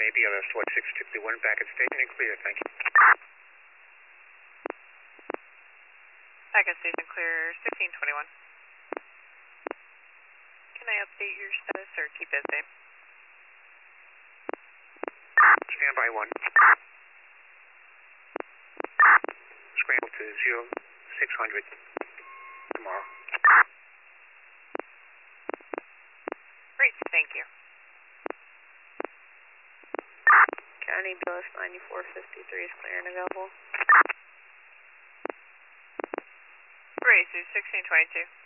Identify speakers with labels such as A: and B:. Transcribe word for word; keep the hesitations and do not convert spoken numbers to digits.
A: A B L S twenty-six fifty-one, back at station and clear, thank you.
B: Back at station clear, sixteen twenty-one. Can I update your status or keep it same?
A: Standby one. Scramble to zero six hundred tomorrow.
B: Great, thank you.
C: County B L S ninety-four fifty-three is clear and available.
B: Great, so sixteen twenty-two.